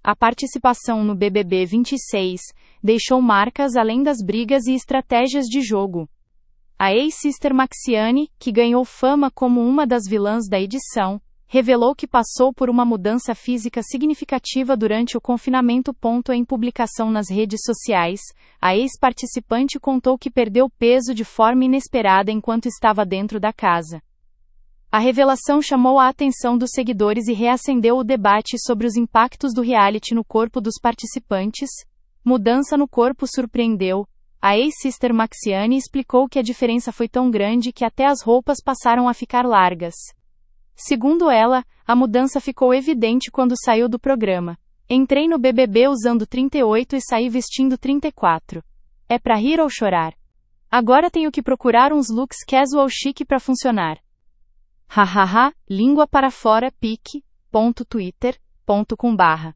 A participação no BBB 26 deixou marcas além das brigas e estratégias de jogo. A ex-Sister Maxiane, que ganhou fama como uma das vilãs da edição, revelou que passou por uma mudança física significativa durante o confinamento. Em publicação nas redes sociais, a ex-participante contou que perdeu peso de forma inesperada enquanto estava dentro da casa. A revelação chamou a atenção dos seguidores e reacendeu o debate sobre os impactos do reality no corpo dos participantes. Mudança no corpo surpreendeu. A ex-Sister Maxiane explicou que a diferença foi tão grande que até as roupas passaram a ficar largas. Segundo ela, a mudança ficou evidente quando saiu do programa. Entrei no BBB usando 38 e saí vestindo 34. É pra rir ou chorar? Agora tenho que procurar uns looks casual chique pra funcionar. Hahaha, língua para fora pique.twitter.com/.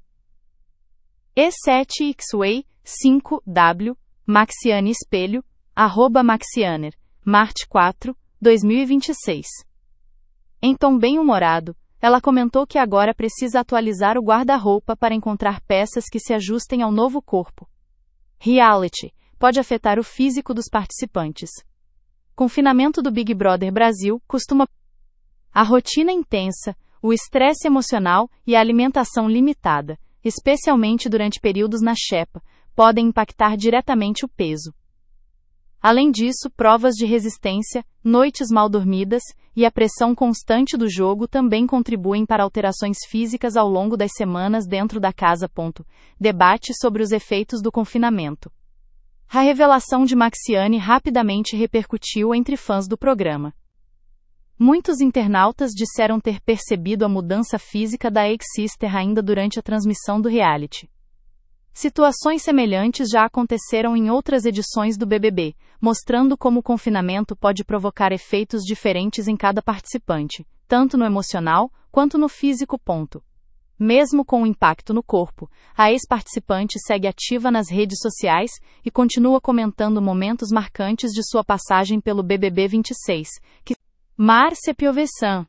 E7xway 5w, Maxiane Espelho, @Maxianer, Marte 4, 2026. Em tom bem-humorado, ela comentou que agora precisa atualizar o guarda-roupa para encontrar peças que se ajustem ao novo corpo. Reality pode afetar o físico dos participantes. Confinamento do Big Brother Brasil costuma. A rotina intensa, o estresse emocional e a alimentação limitada, especialmente durante períodos na xepa, podem impactar diretamente o peso. Além disso, provas de resistência, noites mal dormidas e a pressão constante do jogo também contribuem para alterações físicas ao longo das semanas dentro da casa. Debate sobre os efeitos do confinamento. A revelação de Maxiane rapidamente repercutiu entre fãs do programa. Muitos internautas disseram ter percebido a mudança física da ex-Sister ainda durante a transmissão do reality. Situações semelhantes já aconteceram em outras edições do BBB, mostrando como o confinamento pode provocar efeitos diferentes em cada participante, tanto no emocional quanto no físico. Mesmo com o impacto no corpo, a ex-participante segue ativa nas redes sociais e continua comentando momentos marcantes de sua passagem pelo BBB 26, que Márcia Piovesan,